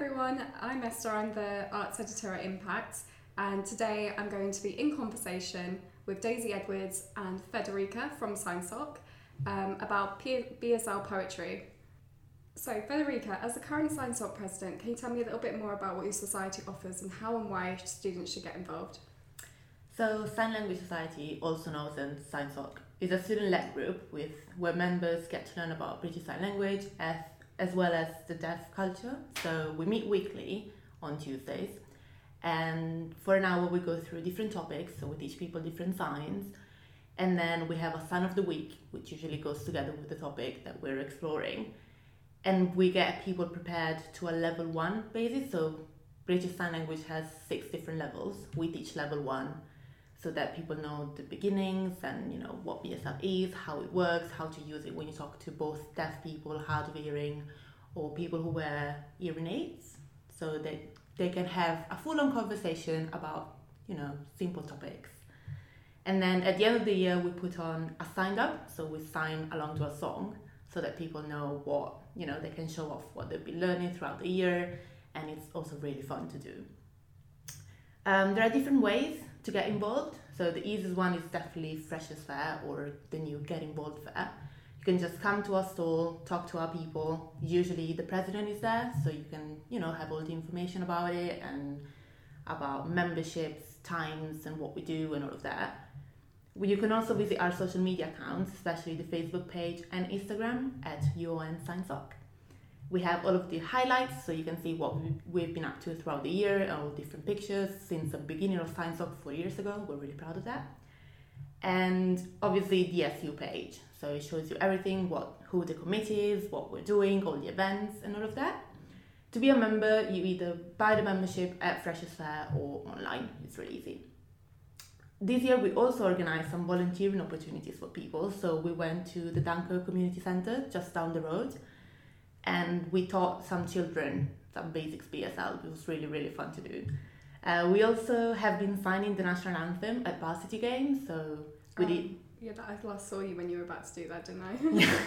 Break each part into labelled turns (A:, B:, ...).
A: everyone, I'm Esther, I'm the Arts Editor at Impact, and today I'm going to be in conversation with Daisy Edwards and Federica from SignSoc about BSL poetry. So Federica, as the current SignSoc president, can you tell me a little bit more about what your society offers and how and why students should get involved?
B: So Sign Language Society, also known as SignSoc, is a student-led group where members get to learn about British Sign Language as well as the deaf culture. So we meet weekly on Tuesdays, and for an hour we go through different topics. So we teach people different signs, and then we have a sign of the week, which usually goes together with the topic that we're exploring. And we get people prepared to a level 1 basis. So British Sign Language has 6 different levels. We teach level 1 so that people know the beginnings and what BSL is, how it works, how to use it when you talk to both deaf people, hard of hearing, or people who wear hearing aids, so that they can have a full-on conversation about simple topics. And then at the end of the year we put on a sign up, so we sign along to a song so that people know what they can show off what they've been learning throughout the year, and it's also really fun to do. There are different ways to get involved. So the easiest one is definitely Freshers Fair or the new Get Involved Fair. You can just come to our stall, talk to our people. Usually the president is there, so you can have all the information about it and about memberships, times and what we do and all of that. You can also visit our social media accounts, especially the Facebook page and Instagram at UON SignSoc. We have all of the highlights, so you can see what we've been up to throughout the year, all different pictures since the beginning of SignSoc 4 years ago. We're really proud of that. And obviously the SU page, so it shows you everything, who the committee is, what we're doing, all the events and all of that. To be a member, you either buy the membership at Freshers Fair or online. It's really easy. This year we also organised some volunteering opportunities for people. So we went to the Dunkirk Community Centre just down the road, and we taught some children some basics BSL. It was really, really fun to do. We also have been signing the national anthem at varsity games, so we did...
A: Yeah, I last saw you when you were about to do that, didn't I?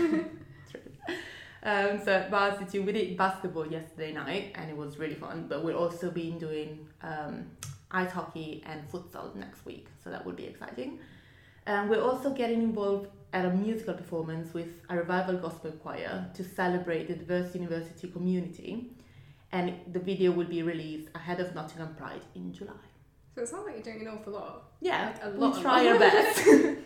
B: True. So at varsity we did basketball yesterday night, and it was really fun, but we'll also be doing ice hockey and futsal next week, so that will be exciting. We're also getting involved at a musical performance with a revival gospel choir to celebrate the diverse university community, and the video will be released ahead of Nottingham Pride in July.
A: So it sounds like you're doing an awful lot.
B: Yeah,
A: like
B: we'll try our best.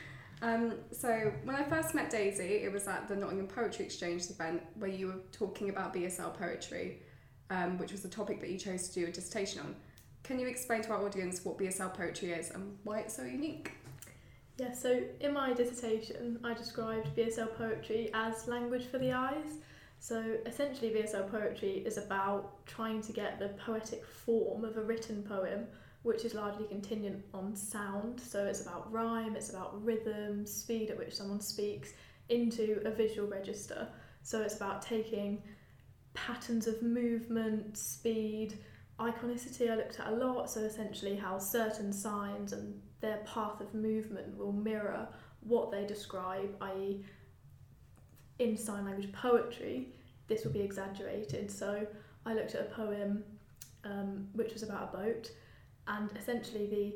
A: So when I first met Daisy, it was at the Nottingham Poetry Exchange event where you were talking about BSL poetry, which was the topic that you chose to do a dissertation on. Can you explain to our audience what BSL poetry is and why it's so unique?
C: Yeah, so in my dissertation, I described BSL poetry as language for the eyes. So essentially BSL poetry is about trying to get the poetic form of a written poem, which is largely contingent on sound. So it's about rhyme, it's about rhythm, speed at which someone speaks, into a visual register. So it's about taking patterns of movement, speed, iconicity I looked at a lot, so essentially how certain signs and their path of movement will mirror what they describe, i.e. in sign language poetry, this will be exaggerated. So I looked at a poem which was about a boat, and essentially the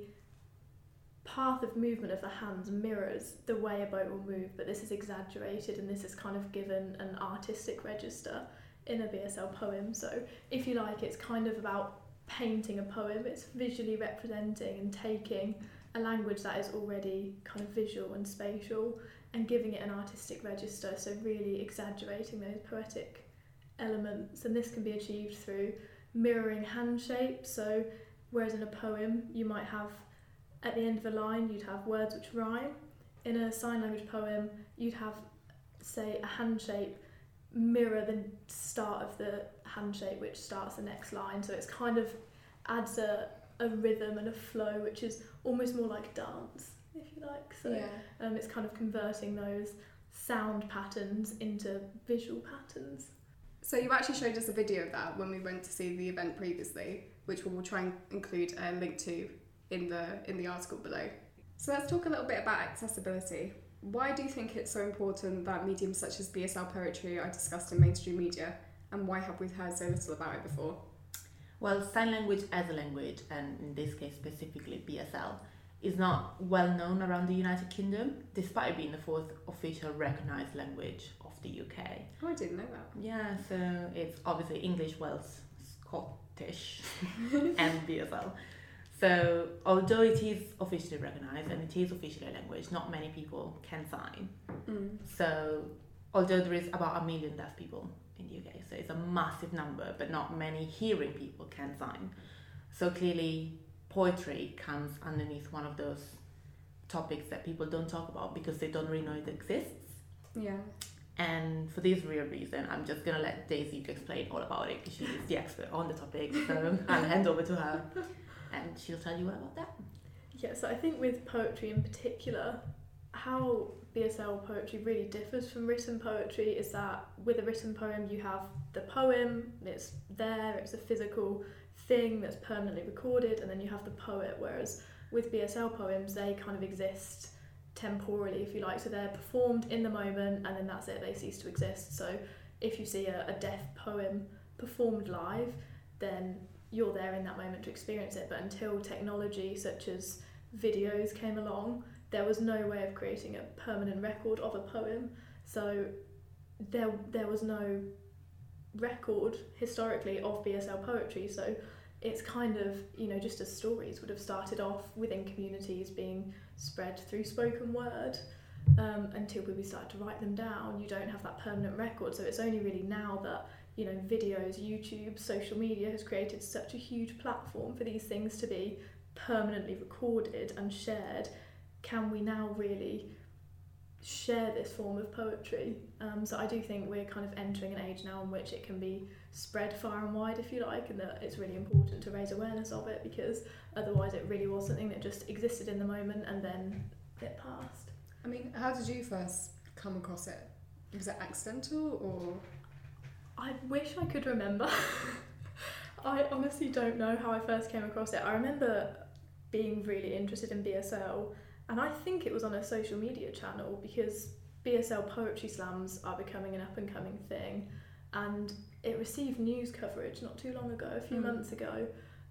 C: path of movement of the hands mirrors the way a boat will move, but this is exaggerated, and this is kind of given an artistic register in a BSL poem. So if you like, it's kind of about painting a poem. It's visually representing and taking a language that is already kind of visual and spatial and giving it an artistic register, so really exaggerating those poetic elements. And this can be achieved through mirroring hand shapes. So whereas in a poem you might have, at the end of a line, you'd have words which rhyme. In a sign language poem you'd have, say, a hand shape mirror the start of the hand shape which starts the next line, so it's kind of adds a rhythm and a flow which is almost more like dance, if you like. So yeah. It's kind of converting those sound patterns into visual patterns.
A: So you actually showed us a video of that when we went to see the event previously, which we'll try and include a link to in the article below. So let's talk a little bit about accessibility. Why do you think it's so important that mediums such as BSL poetry are discussed in mainstream media? and why have we heard so little about it before?
B: Well, sign language as a language, and in this case specifically BSL, is not well known around the United Kingdom, despite being the fourth official recognised language of the UK.
A: Oh, I didn't know that.
B: Yeah, so it's obviously English, Welsh, Scottish, and BSL. So, although it is officially recognised and it is officially a language, not many people can sign. So, although there is about 1 million deaf people in the UK, so it's a massive number, but not many hearing people can sign. So clearly, poetry comes underneath one of those topics that people don't talk about because they don't really know it exists.
A: Yeah.
B: And for this real reason, I'm just going to let Daisy to explain all about it because she's the expert on the topic. So I'll hand over to her and she'll tell you all about that.
C: Yeah, so I think with poetry in particular, how BSL poetry really differs from written poetry is that with a written poem you have the poem, it's there, it's a physical thing that's permanently recorded, and then you have the poet, whereas with BSL poems they kind of exist temporally, if you like, so they're performed in the moment and then that's it, they cease to exist. So if you see a deaf poem performed live, then you're there in that moment to experience it, but until technology such as videos came along, there was no way of creating a permanent record of a poem. So there was no record historically of BSL poetry, so it's kind of, you know, just as stories would have started off within communities being spread through spoken word, until people started to write them down. You don't have that permanent record, so it's only really now that, you know, videos, YouTube, social media has created such a huge platform for these things to be permanently recorded and shared. Can we now really share this form of poetry? So I do think we're kind of entering an age now in which it can be spread far and wide, if you like, and that it's really important to raise awareness of it, because otherwise it really was something that just existed in the moment and then it passed.
A: I mean, how did you first come across it? Was it accidental or...?
C: I wish I could remember. I honestly don't know how I first came across it. I remember being really interested in BSL, and I think it was on a social media channel because BSL poetry slams are becoming an up-and-coming thing, and it received news coverage not too long ago, a few months ago.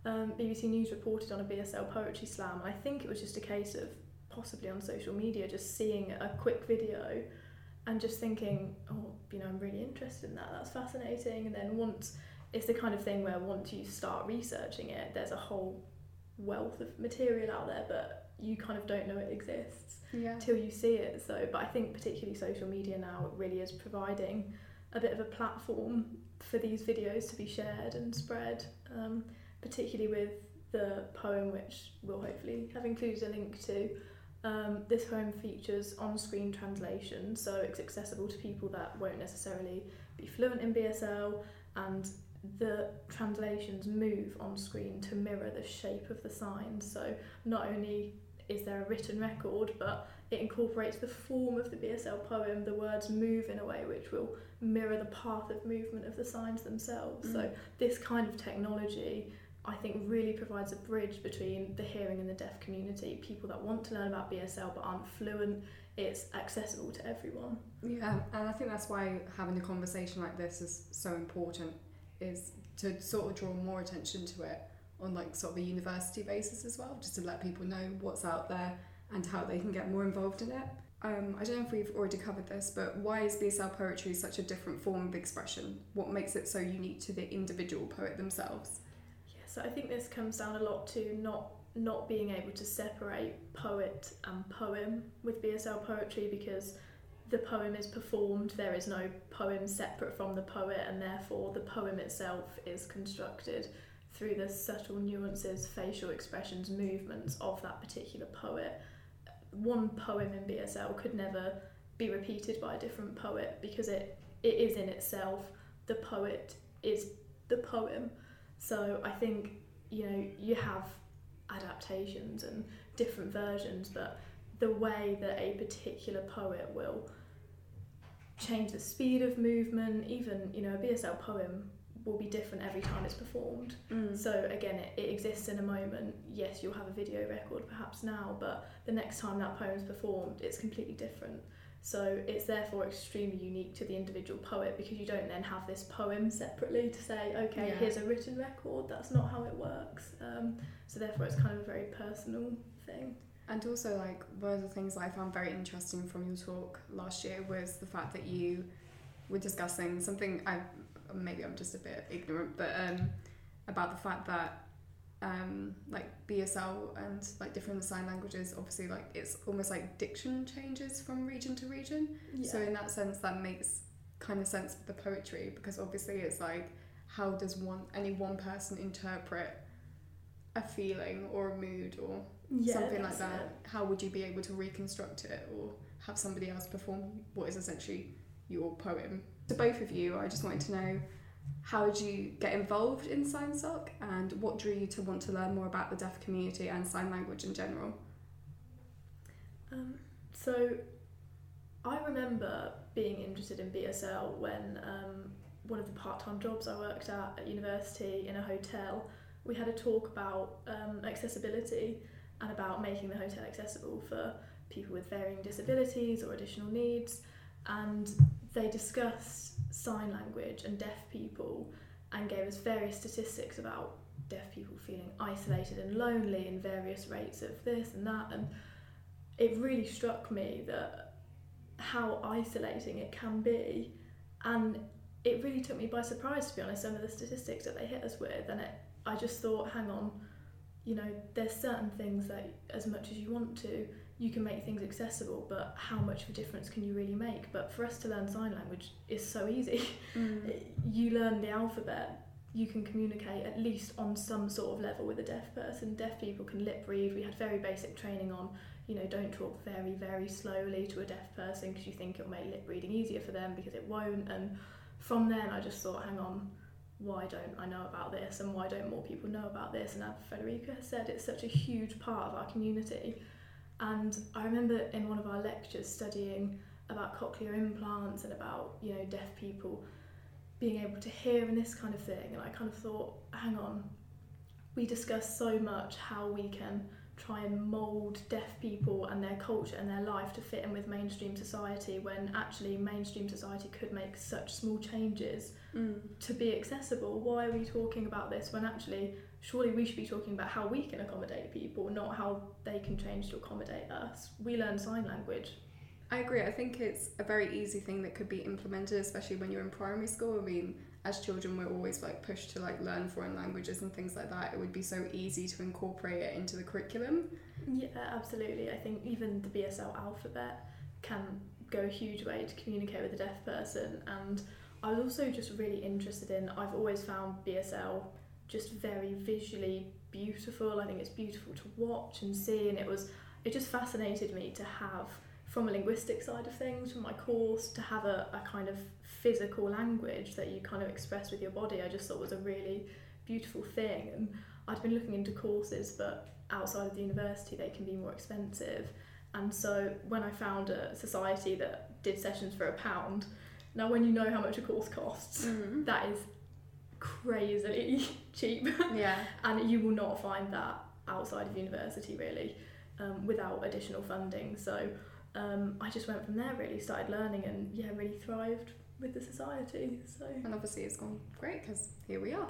C: BBC News reported on a BSL poetry slam, and I think it was just a case of possibly on social media just seeing a quick video and just thinking, oh, you know, I'm really interested in that, that's fascinating. And then once, it's the kind of thing where once you start researching it, there's a whole wealth of material out there, but you kind of don't know it exists till you see it. So, but I think particularly social media now really is providing a bit of a platform for these videos to be shared and spread, particularly with the poem, which we'll hopefully have included a link to. This poem features on-screen translation, so it's accessible to people that won't necessarily be fluent in BSL, and the translations move on screen to mirror the shape of the signs. So not only is there a written record, but it incorporates the form of the BSL poem. The words move in a way which will mirror the path of movement of the signs themselves. So this kind of technology, I think, really provides a bridge between the hearing and the deaf community. People that want to learn about BSL but aren't fluent, it's accessible to everyone.
A: Yeah, and I think that's why having a conversation like this is so important, is to sort of draw more attention to it on like sort of a university basis as well, just to let people know what's out there and how they can get more involved in it. I don't know if we've already covered this, but why is BSL poetry such a different form of expression? What makes it so unique to the individual poet themselves?
C: So I think this comes down a lot to not being able to separate poet and poem with BSL poetry, because the poem is performed, there is no poem separate from the poet, and therefore the poem itself is constructed through the subtle nuances, facial expressions, movements of that particular poet. One poem in BSL could never be repeated by a different poet, because it is in itself, the poet is the poem. So I think, you know, you have adaptations and different versions, but the way that a particular poet will change the speed of movement, even, you know, a BSL poem will be different every time it's performed. So again, it exists in a moment. Yes, you'll have a video record perhaps now, but the next time that poem's performed, it's completely different. So it's therefore extremely unique to the individual poet, because you don't then have this poem separately to say, okay, here's a written record. That's not how it works. So therefore it's kind of a very personal thing.
A: And also, like, one of the things that I found very interesting from your talk last year was the fact that you were discussing something, maybe I'm just a bit ignorant, but about the fact that like BSL and like different sign languages, obviously, like, it's almost like diction changes from region to region. So in that sense, that makes kind of sense for the poetry, because obviously it's like, how does any one person interpret a feeling or a mood or something like that? How would you be able to reconstruct it or have somebody else perform what is essentially your poem? To both of you, I just wanted to know, how did you get involved in SignSoc, and what drew you to want to learn more about the deaf community and sign language in general?
C: So I remember being interested in BSL when one of the part-time jobs I worked at university in a hotel, we had a talk about accessibility and about making the hotel accessible for people with varying disabilities or additional needs, and they discussed sign language and deaf people and gave us various statistics about deaf people feeling isolated and lonely in various rates of this and that, and it really struck me that how isolating it can be, and it really took me by surprise, to be honest, some of the statistics that they hit us with. And I just thought, hang on, you know, there's certain things that as much as you want to, you can make things accessible, but how much of a difference can you really make? But for us to learn sign language is so easy. You learn the alphabet, you can communicate at least on some sort of level with a deaf person. Deaf people can lip read. We had very basic training on, you know, don't talk very, very slowly to a deaf person because you think it'll make lip reading easier for them, because it won't. And from then I just thought, hang on, why don't I know about this, and why don't more people know about this? And as Federica has said, it's such a huge part of our community. And I remember in one of our lectures studying about cochlear implants and about, you know, deaf people being able to hear and this kind of thing, and I kind of thought, hang on, we discuss so much how we can try and mould deaf people and their culture and their life to fit in with mainstream society, when actually mainstream society could make such small changes to be accessible. Why are we talking about this when actually surely we should be talking about how we can accommodate people, not how they can change to accommodate us? We learn sign language.
A: I agree. I think it's a very easy thing that could be implemented, especially when you're in primary school. I mean, as children, we're always like pushed to like learn foreign languages and things like that. It would be so easy to incorporate it into the curriculum. Yeah,
C: absolutely. I think even the BSL alphabet can go a huge way to communicate with a deaf person. And I was also just really interested in, I've always found BSL just very visually beautiful. I think it's beautiful to watch and see, and it just fascinated me to have, from a linguistic side of things, from my course, to have a kind of physical language that you kind of express with your body. I just thought was a really beautiful thing. And I'd been looking into courses, but outside of the university they can be more expensive. And so when I found a society that did sessions for £1, now when you know how much a course costs, that is crazily cheap.
A: Yeah.
C: And you will not find that outside of university really, without additional funding. So I just went from there, really started learning, and really thrived with the society. So,
A: and obviously it's gone great because here we are.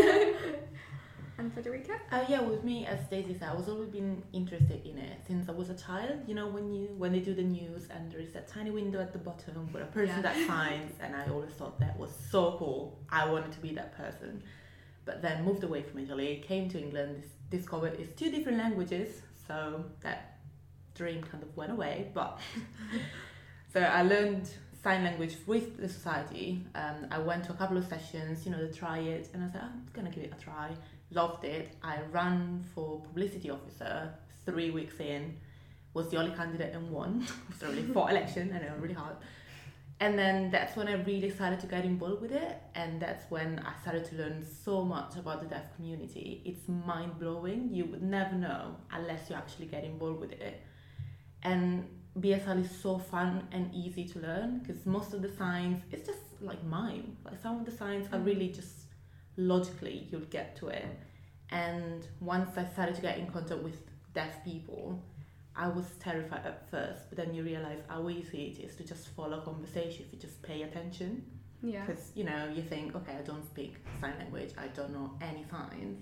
A: And Federica?
B: With me, as Daisy said, I was always been interested in it since I was a child. You know, when they do the news and there is that tiny window at the bottom with a person that signs, and I always thought that was so cool. I wanted to be that person. But then moved away from Italy, came to England, discovered it's 2 different languages, so that dream kind of went away. But so I learned sign language with the society. I went to a couple of sessions, to try it, and I said, I'm gonna give it a try. Loved it. I ran for publicity officer 3 weeks in, was the only candidate and won. It was a really fought election, and it was really hard. And then that's when I really started to get involved with it, and that's when I started to learn so much about the deaf community. It's mind-blowing. You would never know unless you actually get involved with it. And BSL is so fun and easy to learn because most of the signs, it's just like mime. Like some of the signs are really just logically you'll get to it. And once I started to get in contact with deaf people, I was terrified at first, but then you realize how easy it is to just follow conversation if you just pay attention.
A: Yeah.
B: Because, you think, okay, I don't speak sign language, I don't know any signs.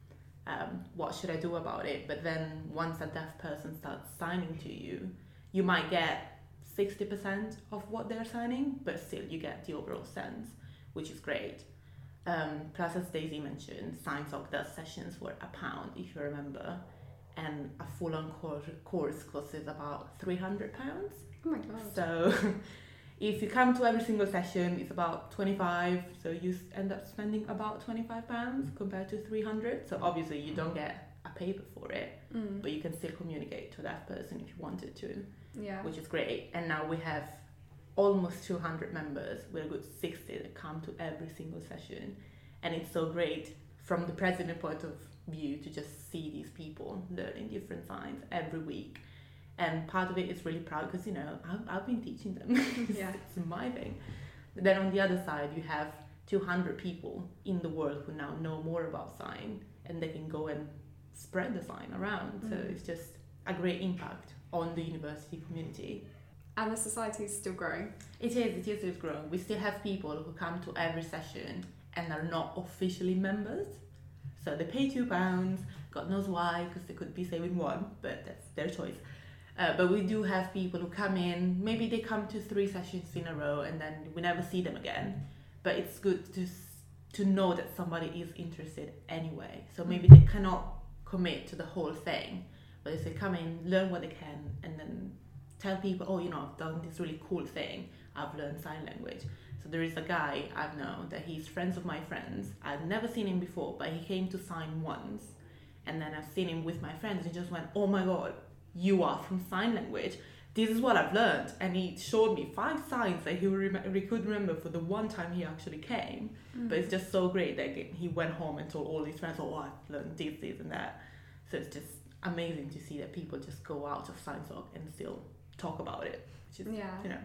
B: What should I do about it? But then once a deaf person starts signing to you, you might get 60% of what they're signing, but still you get the overall sense, which is great. Plus, as Daisy mentioned, SignSoc does sessions for £1, if you remember, and a full-on course costs about £300.
A: Oh my god.
B: So if you come to every single session, it's about 25, so you end up spending about £25 compared to 300. So obviously you don't get a paper for it, but you can still communicate to that person if you wanted to,
A: Yeah.
B: which is great. And now we have almost 200 members with a good 60 that come to every single session, and it's so great from the president point of view to just see these people learning different signs every week. And part of it is really proud because I've been teaching them.
A: Yeah.
B: It's my thing. But then on the other side you have 200 people in the world who now know more about sign, and they can go and spread the sign around. So it's just a great impact on the university community.
A: And the society is still growing.
B: It is growing. We still have people who come to every session and are not officially members. So they pay £2, God knows why, because they could be saving one, but that's their choice. But we do have people who come in, maybe they come to 3 sessions in a row and then we never see them again. But it's good to know that somebody is interested anyway. So maybe they cannot commit to the whole thing, but if they come in, learn what they can, and then tell people, oh, I've done this really cool thing, I've learned sign language. So there is a guy I've known that he's friends of my friends. I've never seen him before, but he came to sign once, and then I've seen him with my friends and just went, oh my god, you are from sign language, this is what I've learned. And he showed me 5 signs that he could remember for the one time he actually came. But it's just so great that he went home and told all his friends, oh, I've learned this and that. So it's just amazing to see that people just go out of SignSoc and still talk about it, which is,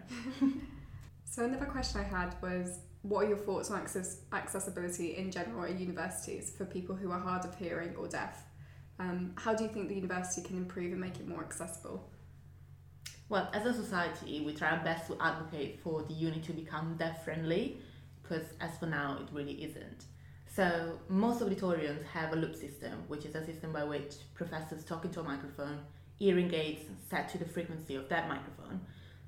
A: So another question I had was, what are your thoughts on accessibility in general at universities for people who are hard of hearing or deaf? How do you think the university can improve and make it more accessible?
B: Well, as a society, we try our best to advocate for the uni to become deaf-friendly, because as for now, it really isn't. So most auditoriums have a loop system, which is a system by which professors talk into a microphone, hearing aids set to the frequency of that microphone.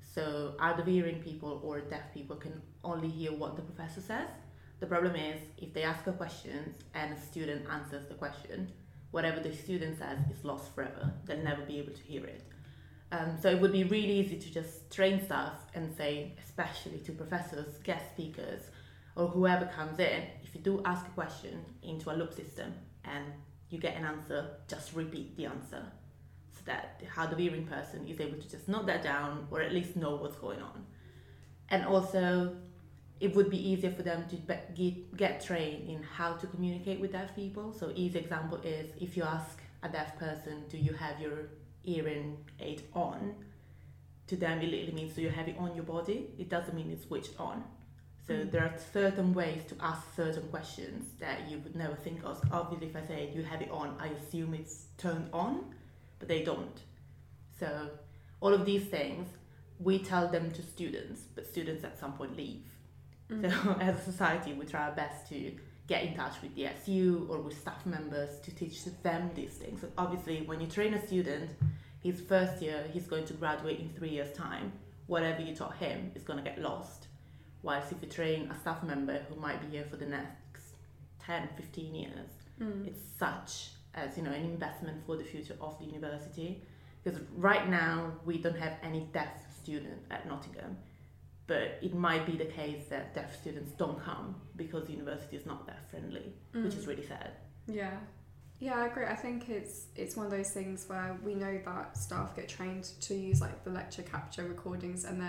B: So hard of hearing people or deaf people can only hear what the professor says. The problem is, if they ask a question and a student answers the question, whatever the student says is lost forever. They'll never be able to hear it. So it would be really easy to just train staff and say, especially to professors, guest speakers, or whoever comes in, if you do ask a question into a loop system and you get an answer, just repeat the answer, so that the hard of hearing person is able to just note that down or at least know what's going on. And also, it would be easier for them to get trained in how to communicate with deaf people. So easy example is, if you ask a deaf person, do you have your hearing aid on? To them it literally means, do you have it on your body? It doesn't mean it's switched on. So there are certain ways to ask certain questions that you would never think of. Obviously, if I say, do you have it on, I assume it's turned on, but they don't. So all of these things, we tell them to students, but students at some point leave. So as a society, we try our best to get in touch with the SU or with staff members to teach them these things. So obviously, when you train a student, his first year, he's going to graduate in 3 years' time. Whatever you taught him is going to get lost. Whilst if you train a staff member who might be here for the next 10, 15 years, it's such as, an investment for the future of the university. Because right now, we don't have any deaf student at Nottingham. But it might be the case that deaf students don't come because the university is not deaf friendly, which is really sad.
A: Yeah, I agree. I think it's one of those things where we know that staff get trained to use like the lecture capture recordings, and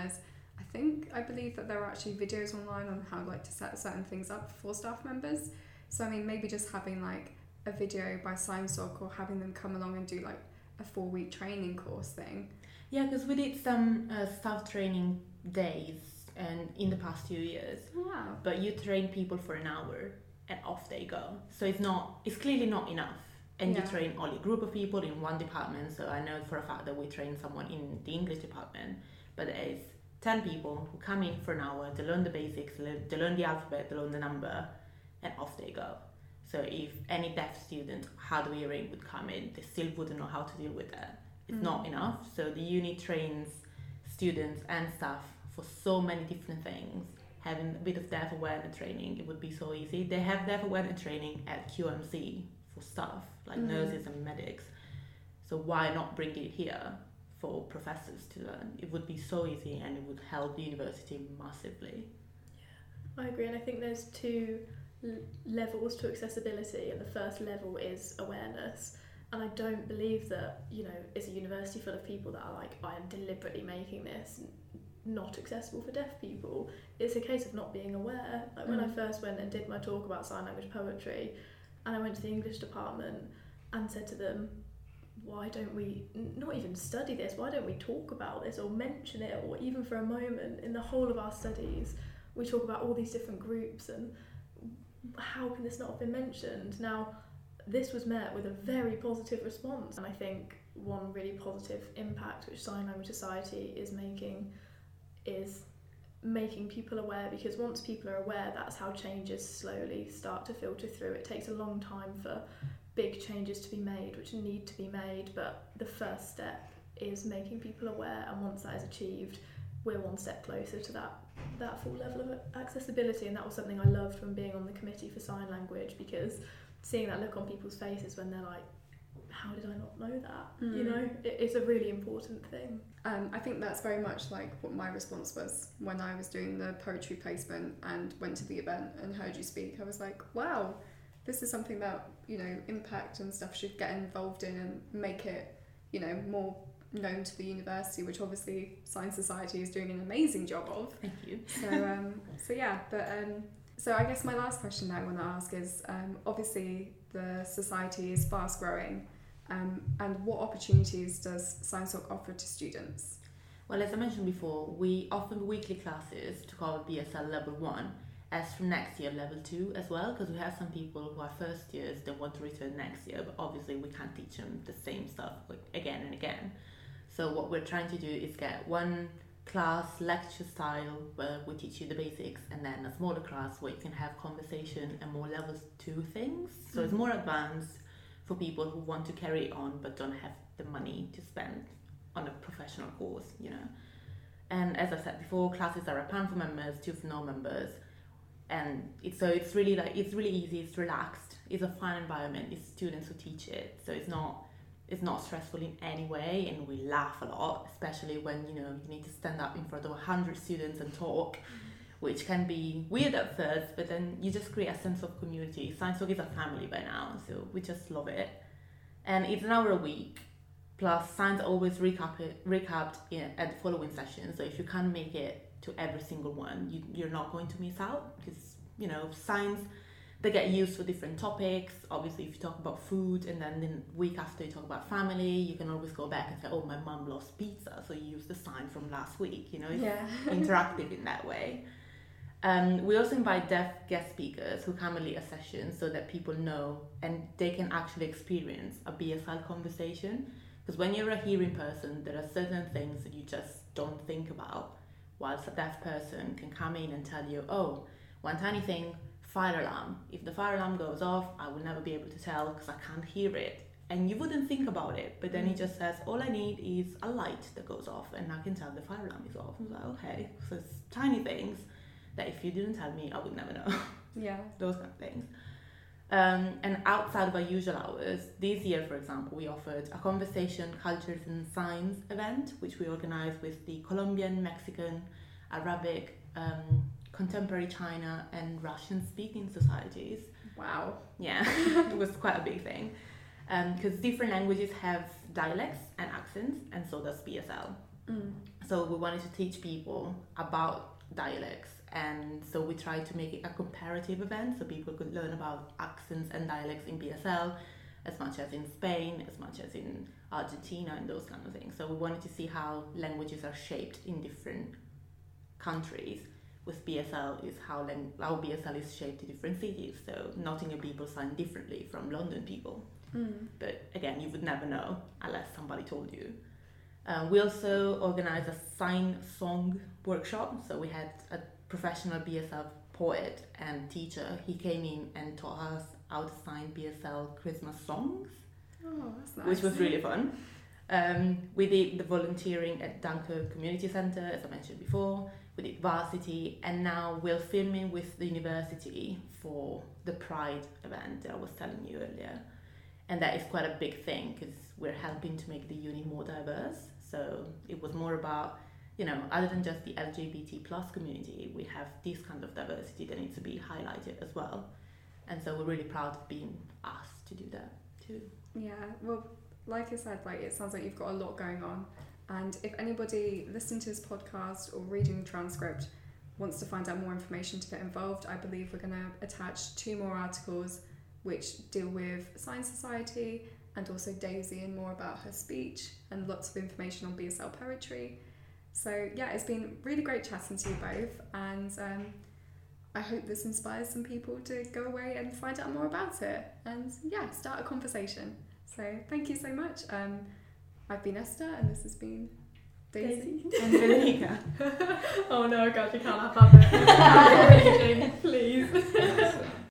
A: I believe that there are actually videos online on how to set certain things up for staff members. So I mean, maybe just having like a video by SignSoc or having them come along and do like a 4-week training course thing.
B: Yeah, because we did some staff training days and in the past 2 years.
A: Wow.
B: But you train people for an hour and off they go. So it's clearly not enough. and you
A: Yeah.
B: train only a group of people in one department. So I know for a fact that we train someone in the English department, but it's 10 people who come in for an hour, they learn the basics, they learn the alphabet, they learn the number, and off they go. So if any deaf student, hard of hearing, would come in, they still wouldn't know how to deal with that. It's not enough. So the uni trains students and staff for so many different things. Having a bit of deaf awareness training, it would be so easy. They have deaf awareness training at QMC for staff, like nurses and medics. So why not bring it here for professors to learn? It would be so easy and it would help the university massively.
C: I agree, and I think there's two levels to accessibility, and the first level is awareness. And I don't believe that, you know, it's a university full of people that are like, I am deliberately making this not accessible for deaf people. It's a case of not being aware. Like when I first went and did my talk about sign language poetry, and I went to the English department and said to them, why don't we not even study this? Why don't we talk about this or mention it, or even for a moment in the whole of our studies we talk about all these different groups, and how can this not have been mentioned? Now, this was met with a very positive response, and I think one really positive impact which Sign Language Society is making people aware, because once people are aware, that's how changes slowly start to filter through. It takes a long time for big changes to be made, which need to be made, but the first step is making people aware, and once that is achieved, we're one step closer to that full level of accessibility. And that was something I loved from being on the committee for sign language, because seeing that look on people's faces when they're like, how did I not know that? You know, it's a really important thing.
A: I think that's very much like what my response was when I was doing the poetry placement and went to the event and heard you speak. I was like, wow, this is something that, you know, Impact and stuff should get involved in and make it, you know, more known to the university, which obviously Science Society is doing an amazing job of.
B: Thank you.
A: So I guess my last question that I want to ask is, obviously the society is fast growing, and what opportunities does ScienceTalk offer to students?
B: Well, as I mentioned before, we offer weekly classes to cover BSL level 1, as from next year level 2 as well, because we have some people who are first years that want to return next year, but obviously we can't teach them the same stuff again and again. So what we're trying to do is get one class lecture style where we teach you the basics, and then a smaller class where you can have conversation and more levels 2 things. So it's more advanced for people who want to carry on but don't have the money to spend on a professional course, you know. And as I said before, classes are a pound for members, 2 for non-members, and it's really easy, it's relaxed, it's a fun environment, it's students who teach it, so it's not stressful in any way, and we laugh a lot, especially when, you know, you need to stand up in front of 100 students and talk, which can be weird at first, but then you just create a sense of community. ScienceTalk is a family by now, so we just love it. And it's an hour a week, plus science always recapped at the following session, so if you can't make it to every single one, you're not going to miss out, because, you know, science, they get used for different topics. Obviously, if you talk about food and then the week after you talk about family, you can always go back and say, oh, my mum loves pizza, so you use the sign from last week, you know, it's interactive in that way. We also invite deaf guest speakers who come and lead a session so that people know and they can actually experience a BSL conversation. Because when you're a hearing person, there are certain things that you just don't think about, whilst a deaf person can come in and tell you, oh, one tiny thing, fire alarm. If the fire alarm goes off, I will never be able to tell because I can't hear it. And you wouldn't think about it, but then he just says, all I need is a light that goes off and I can tell the fire alarm is off. I was like, okay, so it's tiny things that if you didn't tell me, I would never know.
A: Yeah.
B: Those kind of things. And outside of our usual hours, this year, for example, we offered a conversation, cultures and science event, which we organized with the Colombian, Mexican, Arabic, contemporary China and Russian speaking societies.
A: Wow.
B: Yeah, it was quite a big thing. Because different languages have dialects and accents, and so does BSL. So we wanted to teach people about dialects, and so we tried to make it a comparative event so people could learn about accents and dialects in BSL as much as in Spain, as much as in Argentina, and those kind of things. So we wanted to see how languages are shaped in different countries with BSL is how BSL is shaped in different cities. So Nottingham people sign differently from London people. But again, you would never know unless somebody told you. We also organized a sign song workshop. So we had a professional BSL poet and teacher. He came in and taught us how to sign BSL Christmas songs.
A: Oh, that's nice.
B: Which was really fun. We did the volunteering at Dunkirk Community Centre, as I mentioned before. We did varsity, and now we're filming with the university for the Pride event that I was telling you earlier. And that is quite a big thing because we're helping to make the uni more diverse. So it was more about, other than just the LGBT plus community, we have this kind of diversity that needs to be highlighted as well. And so we're really proud of being asked to do that too.
A: Yeah, well, like I said, it sounds like you've got a lot going on. And if anybody listening to this podcast or reading the transcript wants to find out more information to get involved, I believe we're going to attach 2 more articles which deal with Science Society and also Daisy and more about her speech and lots of information on BSL poetry. So yeah, it's been really great chatting to you both, and I hope this inspires some people to go away and find out more about it and start a conversation. So thank you so much. I've been Esther, and this has been Daisy.
B: And Veronica.
C: Oh no, God, you can't have that bit.